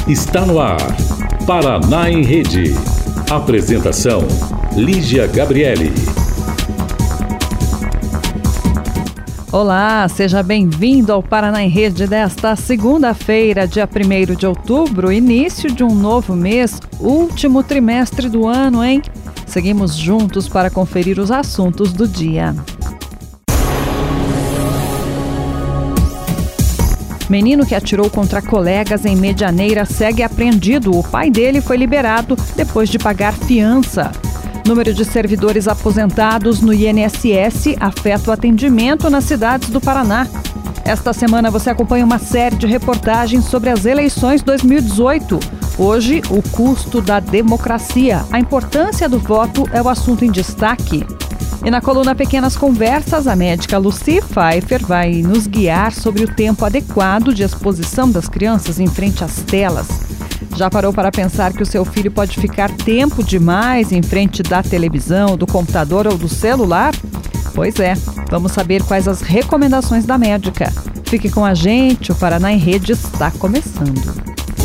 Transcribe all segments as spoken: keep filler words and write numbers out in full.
Está no ar, Paraná em Rede. Apresentação, Lígia Gabriele. Olá, seja bem-vindo ao Paraná em Rede desta segunda-feira, dia primeiro de outubro, início de um novo mês, último trimestre do ano, hein? Seguimos juntos para conferir os assuntos do dia. Menino que atirou contra colegas em Medianeira segue apreendido. O pai dele foi liberado depois de pagar fiança. Número de servidores aposentados no I N S S afeta o atendimento nas cidades do Paraná. Esta semana você acompanha uma série de reportagens sobre as eleições dois mil e dezoito. Hoje, o custo da democracia. A importância do voto é o assunto em destaque. E na coluna Pequenas Conversas, a médica Lucy Pfeiffer vai nos guiar sobre o tempo adequado de exposição das crianças em frente às telas. Já parou para pensar que o seu filho pode ficar tempo demais em frente da televisão, do computador ou do celular? Pois é, vamos saber quais as recomendações da médica. Fique com a gente, o Paraná em Rede está começando.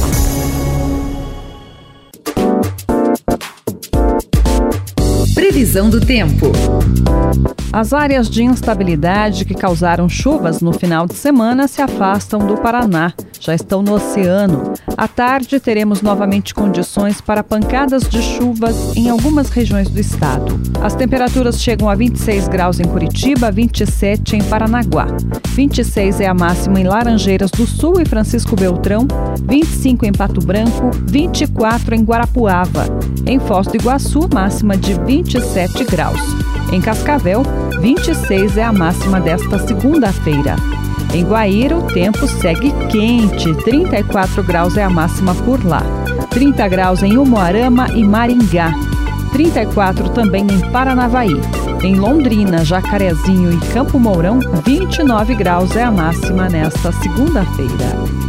Previsão do tempo. As áreas de instabilidade que causaram chuvas no final de semana se afastam do Paraná, já estão no oceano. À tarde, teremos novamente condições para pancadas de chuvas em algumas regiões do estado. As temperaturas chegam a vinte e seis graus em Curitiba, vinte e sete em Paranaguá. vinte e seis é a máxima em Laranjeiras do Sul e Francisco Beltrão, vinte e cinco em Pato Branco, vinte e quatro em Guarapuava. Em Foz do Iguaçu, máxima de vinte e sete graus. Em Cascavel, vinte e seis é a máxima desta segunda-feira. Em Guaíra, o tempo segue quente, trinta e quatro graus é a máxima por lá. trinta graus em Umuarama e Maringá. trinta e quatro também em Paranavaí. Em Londrina, Jacarezinho e Campo Mourão, vinte e nove graus é a máxima nesta segunda-feira.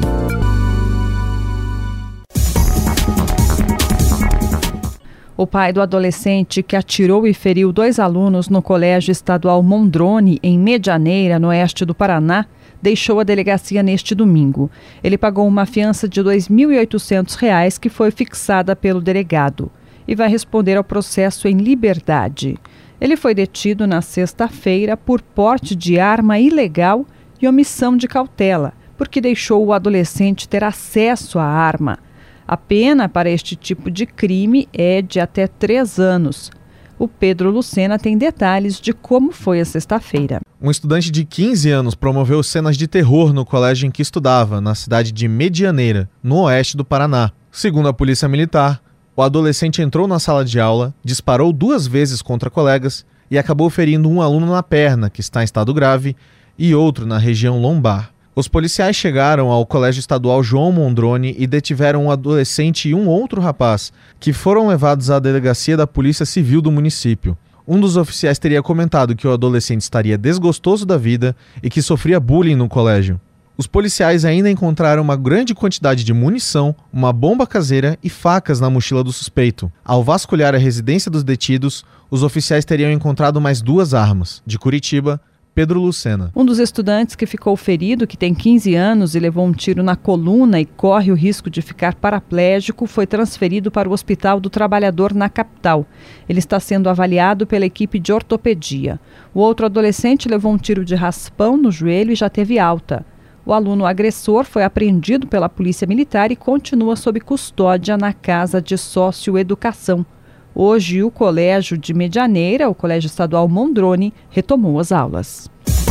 O pai do adolescente que atirou e feriu dois alunos no Colégio Estadual Mondrone, em Medianeira, no oeste do Paraná, deixou a delegacia neste domingo. Ele pagou uma fiança de dois mil e oitocentos reais que foi fixada pelo delegado e vai responder ao processo em liberdade. Ele foi detido na sexta-feira por porte de arma ilegal e omissão de cautela, porque deixou o adolescente ter acesso à arma. A pena para este tipo de crime é de até três anos. O Pedro Lucena tem detalhes de como foi a sexta-feira. Um estudante de quinze anos promoveu cenas de terror no colégio em que estudava, na cidade de Medianeira, no oeste do Paraná. Segundo a polícia militar, o adolescente entrou na sala de aula, disparou duas vezes contra colegas e acabou ferindo um aluno na perna, que está em estado grave, e outro na região lombar. Os policiais chegaram ao Colégio Estadual João Mondrone e detiveram um adolescente e um outro rapaz, que foram levados à delegacia da Polícia Civil do município. Um dos oficiais teria comentado que o adolescente estaria desgostoso da vida e que sofria bullying no colégio. Os policiais ainda encontraram uma grande quantidade de munição, uma bomba caseira e facas na mochila do suspeito. Ao vasculhar a residência dos detidos, os oficiais teriam encontrado mais duas armas. De Curitiba, Pedro Lucena. Um dos estudantes que ficou ferido, que tem quinze anos e levou um tiro na coluna e corre o risco de ficar paraplégico, foi transferido para o Hospital do Trabalhador na capital. Ele está sendo avaliado pela equipe de ortopedia. O outro adolescente levou um tiro de raspão no joelho e já teve alta. O aluno agressor foi apreendido pela Polícia Militar e continua sob custódia na Casa de Socioeducação. Hoje, o Colégio de Medianeira, o Colégio Estadual Mondrone, retomou as aulas.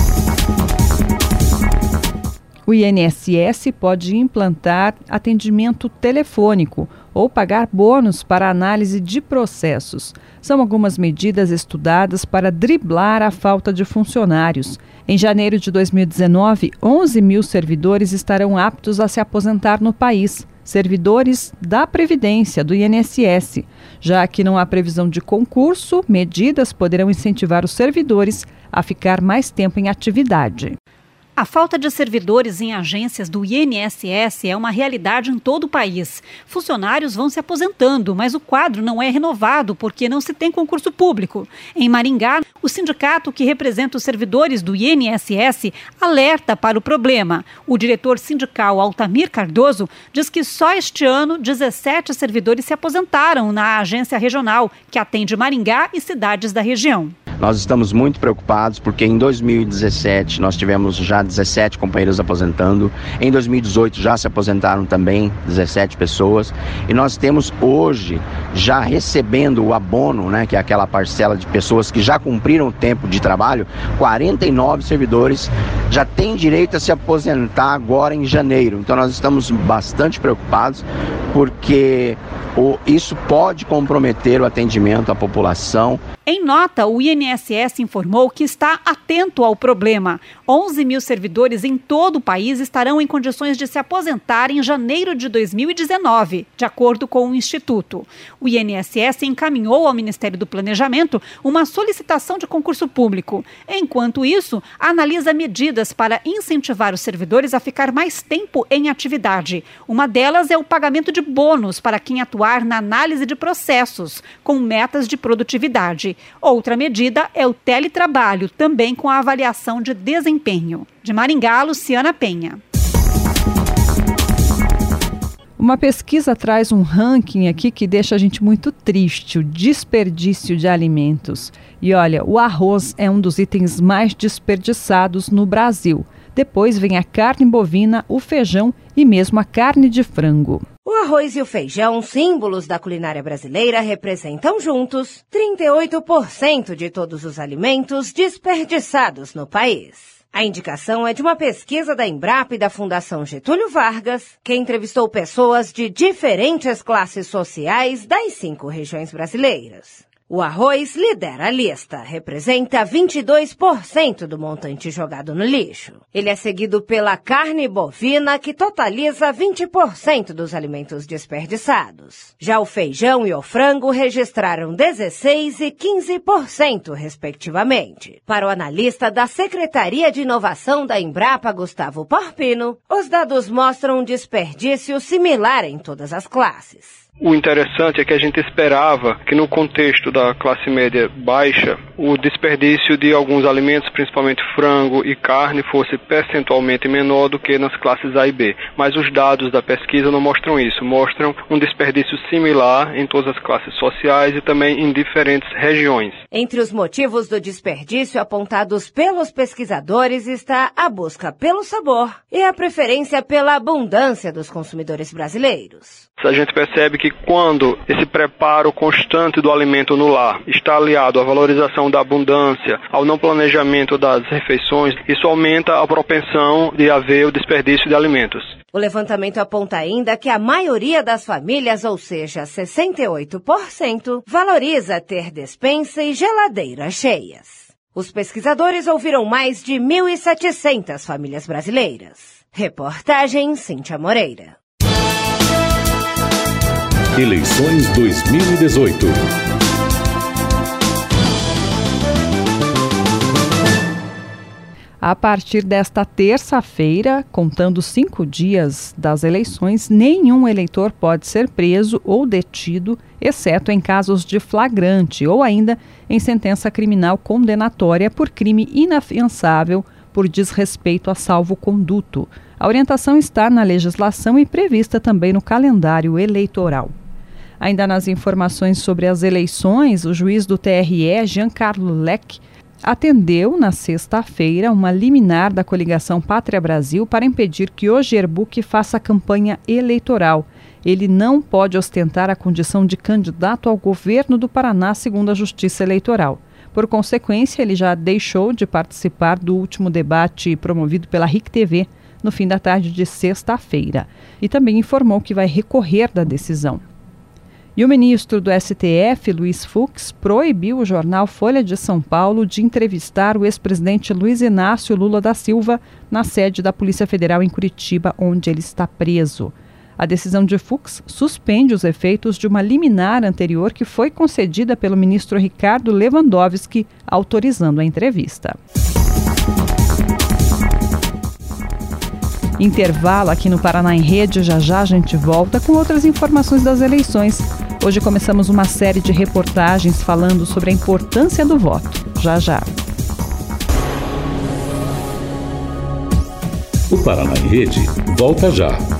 O I N S S pode implantar atendimento telefônico ou pagar bônus para análise de processos. São algumas medidas estudadas para driblar a falta de funcionários. Em janeiro de dois mil e dezenove, onze mil servidores estarão aptos a se aposentar no país. Servidores da Previdência, do I N S S. Já que não há previsão de concurso, medidas poderão incentivar os servidores a ficar mais tempo em atividade. A falta de servidores em agências do I N S S é uma realidade em todo o país. Funcionários vão se aposentando, mas o quadro não é renovado porque não se tem concurso público. Em Maringá, o sindicato que representa os servidores do I N S S alerta para o problema. O diretor sindical Altamir Cardoso diz que só este ano dezessete servidores se aposentaram na agência regional, que atende Maringá e cidades da região. Nós estamos muito preocupados porque em dois mil e dezessete nós tivemos já dezessete companheiros aposentando, em dois mil e dezoito já se aposentaram também dezessete pessoas e nós temos hoje já recebendo o abono, né, que é aquela parcela de pessoas que já cumpriram o tempo de trabalho, quarenta e nove servidores já têm direito a se aposentar agora em janeiro. Então nós estamos bastante preocupados porque isso pode comprometer o atendimento à população. Em nota, o I N S S informou que está atento ao problema. onze mil servidores em todo o país estarão em condições de se aposentar em janeiro de dois mil e dezenove, de acordo com o Instituto. O I N S S encaminhou ao Ministério do Planejamento uma solicitação de concurso público. Enquanto isso, analisa medidas para incentivar os servidores a ficar mais tempo em atividade. Uma delas é o pagamento de bônus para quem atuar na análise de processos, com metas de produtividade. Outra medida é o teletrabalho, também com a avaliação de desempenho. De Maringá, Luciana Penha. Uma pesquisa traz um ranking aqui que deixa a gente muito triste, o desperdício de alimentos. E olha, o arroz é um dos itens mais desperdiçados no Brasil. Depois vem a carne bovina, o feijão e mesmo a carne de frango. O arroz e o feijão, símbolos da culinária brasileira, representam juntos trinta e oito por cento de todos os alimentos desperdiçados no país. A indicação é de uma pesquisa da Embrapa e da Fundação Getúlio Vargas, que entrevistou pessoas de diferentes classes sociais das cinco regiões brasileiras. O arroz lidera a lista, representa vinte e dois por cento do montante jogado no lixo. Ele é seguido pela carne bovina, que totaliza vinte por cento dos alimentos desperdiçados. Já o feijão e o frango registraram dezesseis por cento e quinze por cento, respectivamente. Para o analista da Secretaria de Inovação da Embrapa, Gustavo Porpino, os dados mostram um desperdício similar em todas as classes. O interessante é que a gente esperava que no contexto da classe média baixa, o desperdício de alguns alimentos, principalmente frango e carne, fosse percentualmente menor do que nas classes A e B. Mas os dados da pesquisa não mostram isso, mostram um desperdício similar em todas as classes sociais e também em diferentes regiões. Entre os motivos do desperdício apontados pelos pesquisadores está a busca pelo sabor e a preferência pela abundância dos consumidores brasileiros. A gente percebe que quando esse preparo constante do alimento no lar está aliado à valorização da abundância, ao não planejamento das refeições, isso aumenta a propensão de haver o desperdício de alimentos. O levantamento aponta ainda que a maioria das famílias, ou seja, sessenta e oito por cento, valoriza ter despensa e geladeira cheias. Os pesquisadores ouviram mais de mil e setecentas famílias brasileiras. Reportagem Cíntia Moreira. Eleições dois mil e dezoito. A partir desta terça-feira, contando cinco dias das eleições, nenhum eleitor pode ser preso ou detido, exceto em casos de flagrante ou ainda em sentença criminal condenatória por crime inafiançável por desrespeito a salvo-conduto. A orientação está na legislação e prevista também no calendário eleitoral. Ainda nas informações sobre as eleições, o juiz do T R E, Giancarlo Leck, atendeu na sexta-feira uma liminar da coligação Pátria Brasil para impedir que o Gerbuc faça campanha eleitoral. Ele não pode ostentar a condição de candidato ao governo do Paraná, segundo a Justiça Eleitoral. Por consequência, ele já deixou de participar do último debate promovido pela R I C T V no fim da tarde de sexta-feira e também informou que vai recorrer da decisão. E o ministro do S T F, Luiz Fux, proibiu o jornal Folha de São Paulo de entrevistar o ex-presidente Luiz Inácio Lula da Silva na sede da Polícia Federal em Curitiba, onde ele está preso. A decisão de Fux suspende os efeitos de uma liminar anterior que foi concedida pelo ministro Ricardo Lewandowski, autorizando a entrevista. Intervalo aqui no Paraná em Rede, já já a gente volta com outras informações das eleições. Hoje começamos uma série de reportagens falando sobre a importância do voto. Já já. O Paraná em Rede volta já.